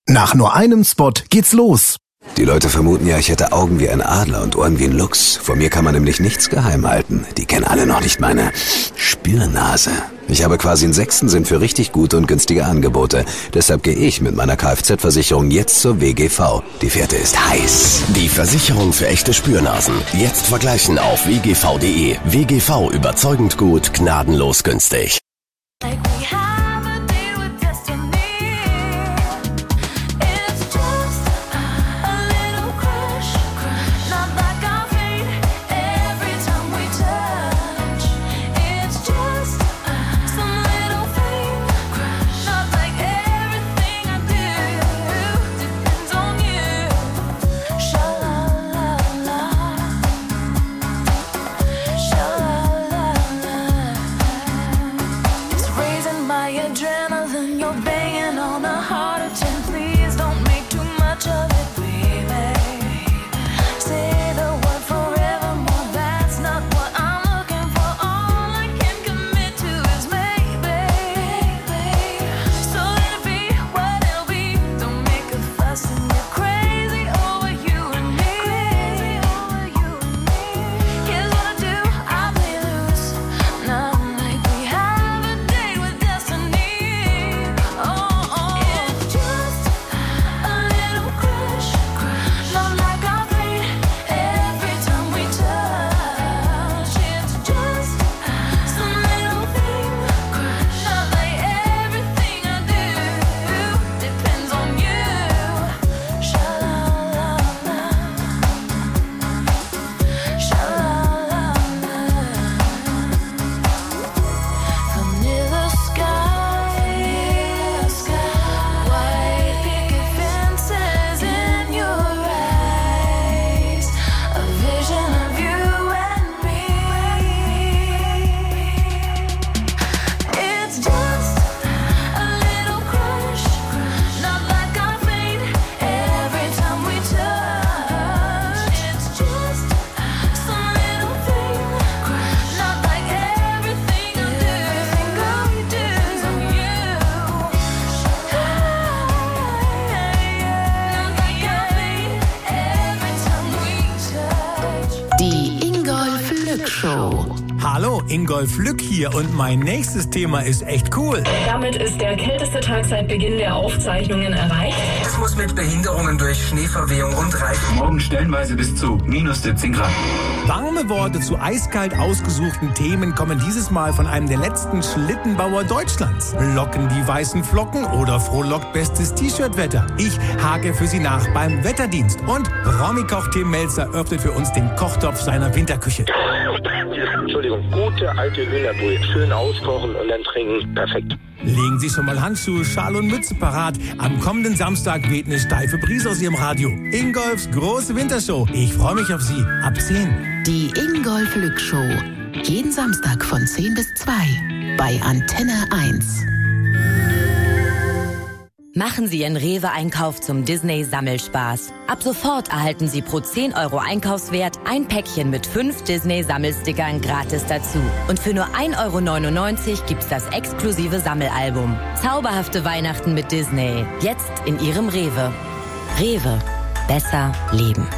Nach nur einem Spot geht's los. Die Leute vermuten ja, ich hätte Augen wie ein Adler und Ohren wie ein Luchs. Vor mir kann man nämlich nichts geheim halten. Die kennen alle noch nicht meine Spürnase. Ich habe quasi einen sechsten Sinn für richtig gute und günstige Angebote. Deshalb gehe ich mit meiner Kfz-Versicherung jetzt zur WGV. Die Fährte ist heiß. Die Versicherung für echte Spürnasen. Jetzt vergleichen auf wgv.de. WGV, überzeugend gut, gnadenlos günstig. Hallo, Ingolf Lück hier und mein nächstes Thema ist echt cool. Damit ist der kälteste Tag seit Beginn der Aufzeichnungen erreicht. Es muss mit Behinderungen durch Schneeverwehung und Reifen. Morgen stellenweise bis zu minus 17 Grad. Warme Worte zu eiskalt ausgesuchten Themen kommen dieses Mal von einem der letzten Schlittenbauer Deutschlands. Locken die weißen Flocken oder frohlockt bestes T-Shirt-Wetter? Ich hake für Sie nach beim Wetterdienst. Und Promi-Koch Tim Melzer öffnet für uns den Kochtopf seiner Winterküche. Entschuldigung, gute alte Hühnerbrühe. Schön auskochen und dann trinken. Perfekt. Legen Sie schon mal Handschuhe, Schal und Mütze parat. Am kommenden Samstag weht eine steife Brise aus Ihrem Radio. Ingolfs große Wintershow. Ich freue mich auf Sie. Ab 10. Die Ingolf Lück Show. Jeden Samstag von 10 bis 2 bei Antenne 1. Machen Sie Ihren Rewe-Einkauf zum Disney-Sammelspaß. Ab sofort erhalten Sie pro 10 € Einkaufswert ein Päckchen mit 5 Disney-Sammelstickern gratis dazu. Und für nur 1,99 € gibt's das exklusive Sammelalbum. Zauberhafte Weihnachten mit Disney. Jetzt in Ihrem Rewe. Rewe. Besser leben.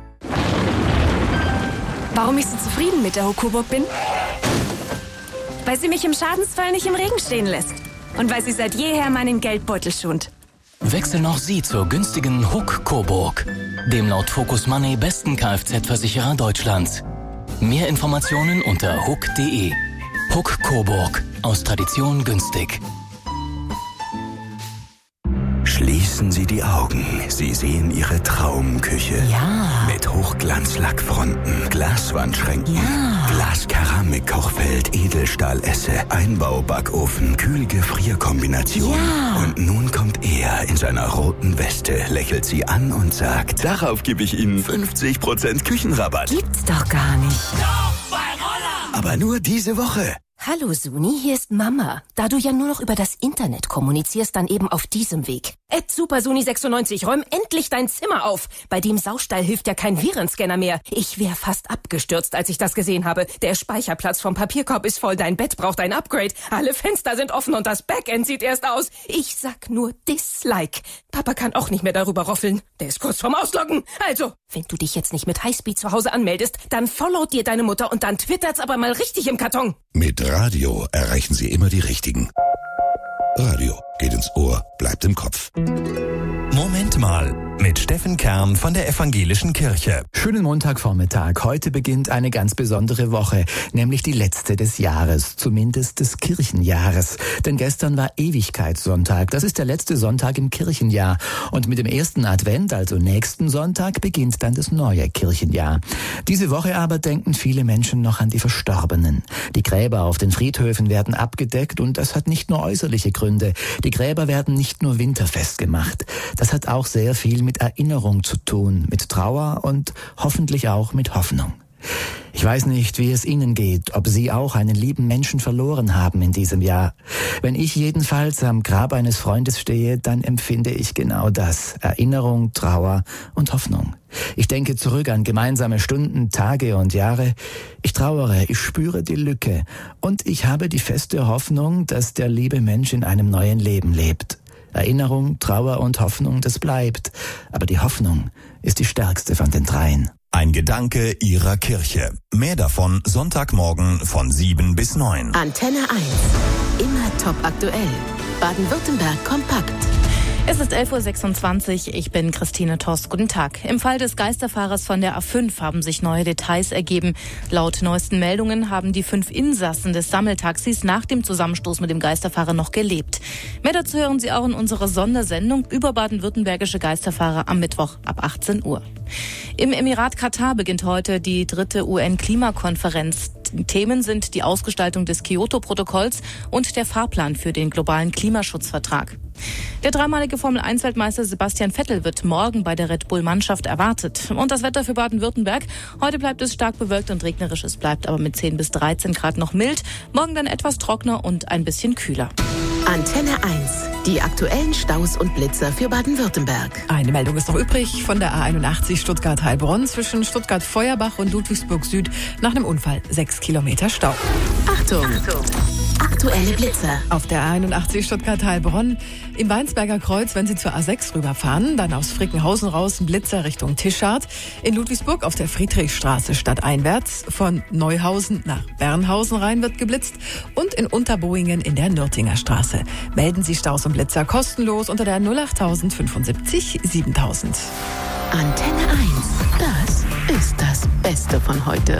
Warum ich so zufrieden mit der Hook Coburg bin? Weil sie mich im Schadensfall nicht im Regen stehen lässt. Und weil sie seit jeher meinen Geldbeutel schont. Wechseln auch Sie zur günstigen Hook Coburg, dem laut Focus Money besten Kfz-Versicherer Deutschlands. Mehr Informationen unter hook.de. Hook Coburg, aus Tradition günstig. Schließen Sie die Augen. Sie sehen Ihre Traumküche. Ja. Mit Hochglanzlackfronten, Glaswandschränken, Ja. Glaskeramik-Kochfeld, Edelstahlesse, Einbaubackofen, Kühl-Gefrier-Kombination. Ja. Und nun kommt er in seiner roten Weste, lächelt Sie an und sagt, darauf gebe ich Ihnen 50% Küchenrabatt. Gibt's doch gar nicht. Aber nur diese Woche. Hallo Suni, hier ist Mama. Da du ja nur noch über das Internet kommunizierst, dann eben auf diesem Weg. @SuperSuni96, räum endlich dein Zimmer auf. Bei dem Saustall hilft ja kein Virenscanner mehr. Ich wäre fast abgestürzt, als ich das gesehen habe. Der Speicherplatz vom Papierkorb ist voll, dein Bett braucht ein Upgrade. Alle Fenster sind offen und das Backend sieht erst aus. Ich sag nur Dislike. Papa kann auch nicht mehr darüber roffeln. Der ist kurz vorm Ausloggen. Also, wenn du dich jetzt nicht mit Highspeed zu Hause anmeldest, dann followt dir deine Mutter und dann twittert's aber mal richtig im Karton. Mit Radio erreichen Sie immer die Richtigen. Radio geht ins Ohr, bleibt im Kopf. Moment mal, mit Steffen Kern von der Evangelischen Kirche. Schönen Montagvormittag. Heute beginnt eine ganz besondere Woche, nämlich die letzte des Jahres, zumindest des Kirchenjahres. Denn gestern war Ewigkeitssonntag. Das ist der letzte Sonntag im Kirchenjahr. Und mit dem ersten Advent, also nächsten Sonntag, beginnt dann das neue Kirchenjahr. Diese Woche aber denken viele Menschen noch an die Verstorbenen. Die Gräber auf den Friedhöfen werden abgedeckt und das hat nicht nur äußerliche Gründe. Die Gräber werden nicht nur winterfest gemacht. Das hat auch sehr viel mit Erinnerung zu tun, mit Trauer und hoffentlich auch mit Hoffnung. Ich weiß nicht, wie es Ihnen geht, ob Sie auch einen lieben Menschen verloren haben in diesem Jahr. Wenn ich jedenfalls am Grab eines Freundes stehe, dann empfinde ich genau das. Erinnerung, Trauer und Hoffnung. Ich denke zurück an gemeinsame Stunden, Tage und Jahre. Ich trauere, ich spüre die Lücke und ich habe die feste Hoffnung, dass der liebe Mensch in einem neuen Leben lebt. Erinnerung, Trauer und Hoffnung, das bleibt. Aber die Hoffnung ist die stärkste von den dreien. Ein Gedanke Ihrer Kirche. Mehr davon Sonntagmorgen von 7 bis 9. Antenne 1. Immer top aktuell. Baden-Württemberg kompakt. Es ist 11.26 Uhr, ich bin Christine Torst. Guten Tag. Im Fall des Geisterfahrers von der A5 haben sich neue Details ergeben. Laut neuesten Meldungen haben die 5 Insassen des Sammeltaxis nach dem Zusammenstoß mit dem Geisterfahrer noch gelebt. Mehr dazu hören Sie auch in unserer Sondersendung über baden-württembergische Geisterfahrer am Mittwoch ab 18 Uhr. Im Emirat Katar beginnt heute die 3. UN-Klimakonferenz. Themen sind die Ausgestaltung des Kyoto-Protokolls und der Fahrplan für den globalen Klimaschutzvertrag. Der dreimalige Formel-1-Weltmeister Sebastian Vettel wird morgen bei der Red Bull-Mannschaft erwartet. Und das Wetter für Baden-Württemberg? Heute bleibt es stark bewölkt und regnerisch. Es bleibt aber mit 10 bis 13 Grad noch mild. Morgen dann etwas trockener und ein bisschen kühler. Antenne 1. Die aktuellen Staus und Blitzer für Baden-Württemberg. Eine Meldung ist noch übrig von der A81 Stuttgart-Heilbronn zwischen Stuttgart-Feuerbach und Ludwigsburg Süd nach einem Unfall 6 Kilometer Stau. Achtung! Aktuelle Blitzer. Auf der A81 Stuttgart-Heilbronn im Weinsberger Kreuz, wenn Sie zur A6 rüberfahren, dann aus Frickenhausen raus ein Blitzer Richtung Tischardt. In Ludwigsburg auf der Friedrichstraße stadteinwärts von Neuhausen nach Bernhausen rein wird geblitzt und in Unterboingen in der Nürtinger Straße. Melden Sie Staus und Blitzer kostenlos unter der 08000 75 7000. Antenne 1. Das ist das Beste von heute.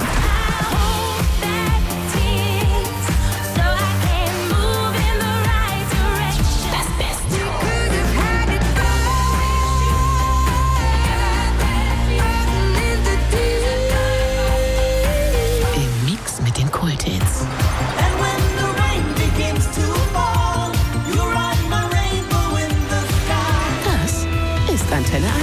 Antenne 1.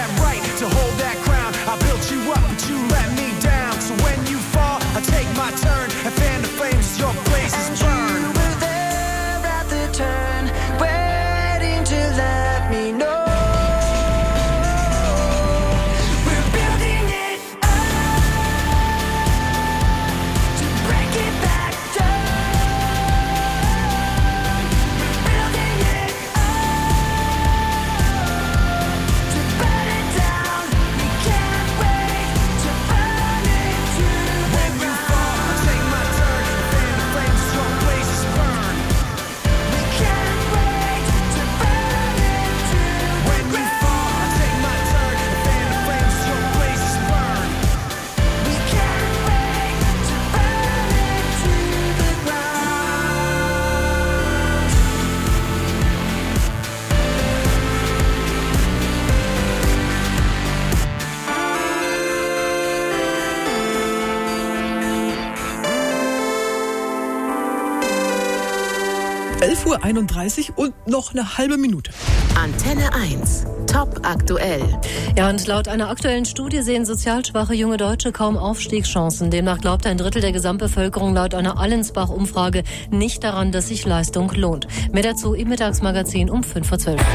that right to hold that crown. I built you up, but you let me down. So when you fall, I take my turn and fan the flames as your blazes burn. You were there at the turn, waiting to let me know. Uhr 31 und noch eine halbe Minute. Antenne 1. Top aktuell. Ja, und laut einer aktuellen Studie sehen sozial schwache junge Deutsche kaum Aufstiegschancen. Demnach glaubt ein Drittel der Gesamtbevölkerung laut einer Allensbach-Umfrage nicht daran, dass sich Leistung lohnt. Mehr dazu im Mittagsmagazin um 5:12 Uhr.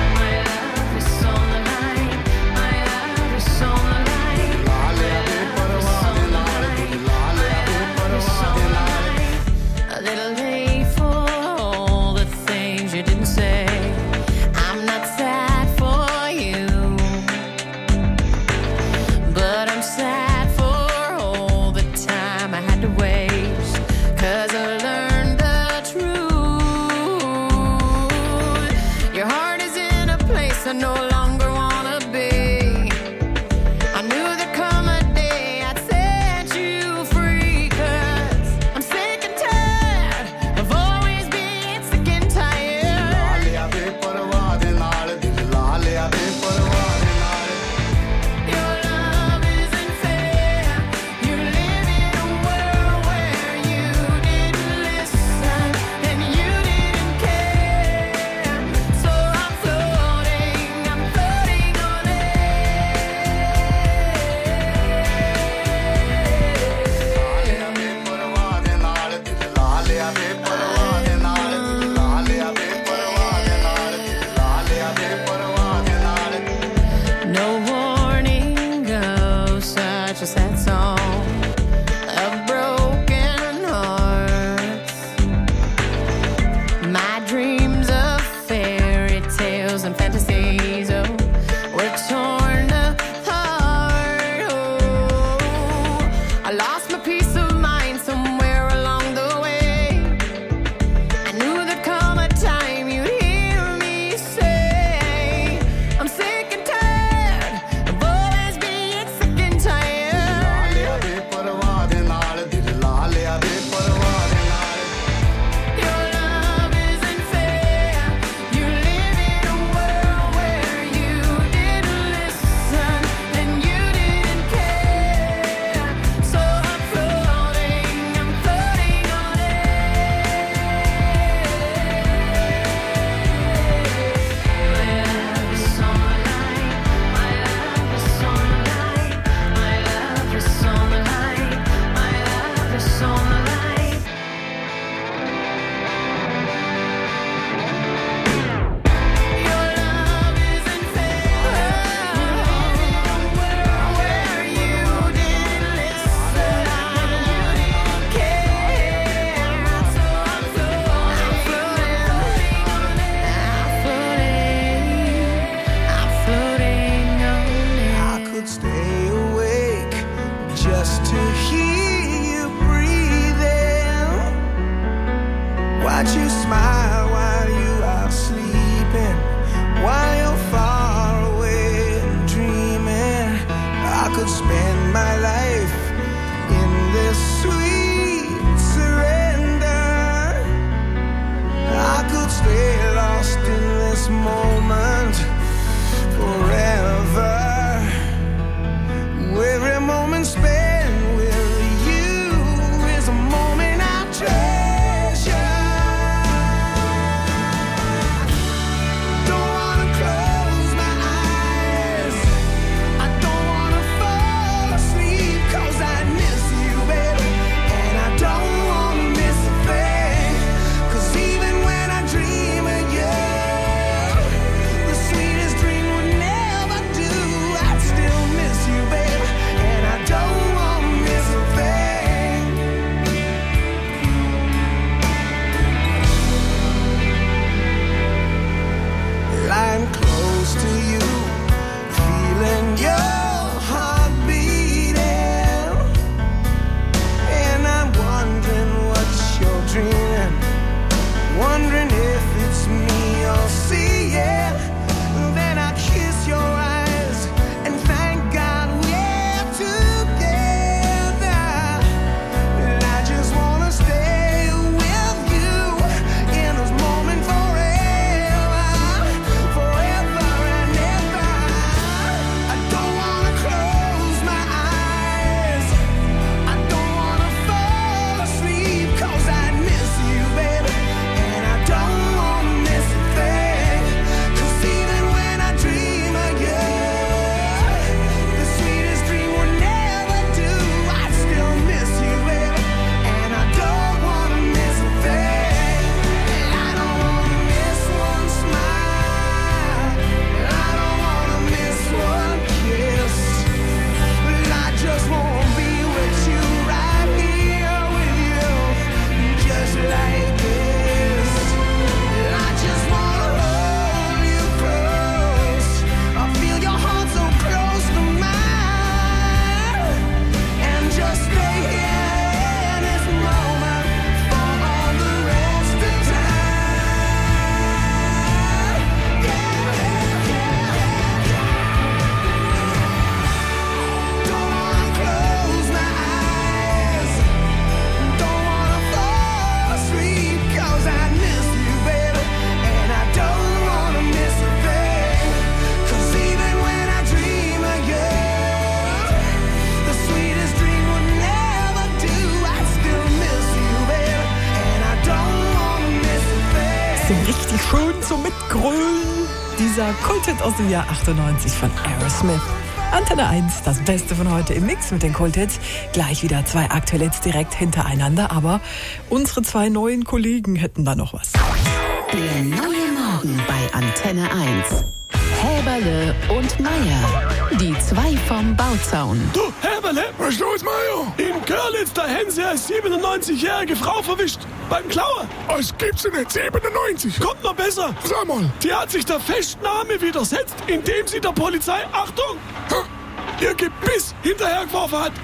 zum Mitgrölen. Dieser Kulthit aus dem Jahr 98 von Aerosmith. Antenne 1, das Beste von heute im Mix mit den Kulthits. Gleich wieder 2 aktuelle Hits direkt hintereinander, aber unsere 2 neuen Kollegen hätten da noch was. Der neue Morgen bei Antenne 1. Häberle und Meier, die 2 vom Bauzaun. Du, Häberle, was ist los, Meier? In Görlitz, da haben sie eine 97-jährige Frau verwischt. Beim Klauen. Was gibt's denn nicht? 97? Kommt noch besser. Sag mal. Die hat sich der Festnahme widersetzt, indem sie der Polizei, Achtung, ihr Gebiss hinterhergeworfen hat.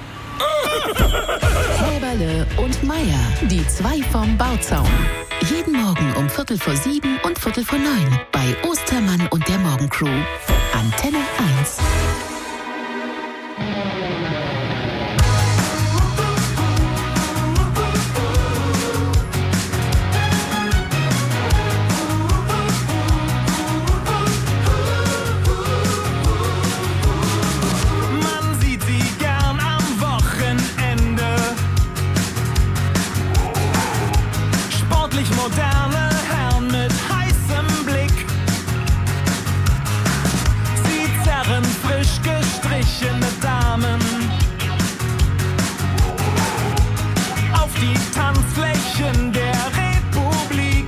Häberle und Meier, die 2 vom Bauzaun. Jeden Morgen um 7:15 und 8:45 bei Ostermann und der Morgencrew. Antenne 1. Man sieht sie gern am Wochenende. Sportlich moderne Herren mit heißem Blick. Sie zerren frisch gestrichene Damen auf die Tanzflächen der Republik.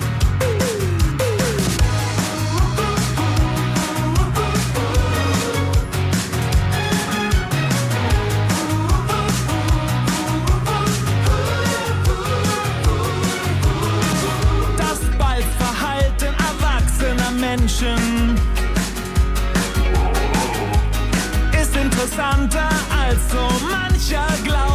Das Balzverhalten erwachsener Menschen ist interessanter als so mancher glaubt.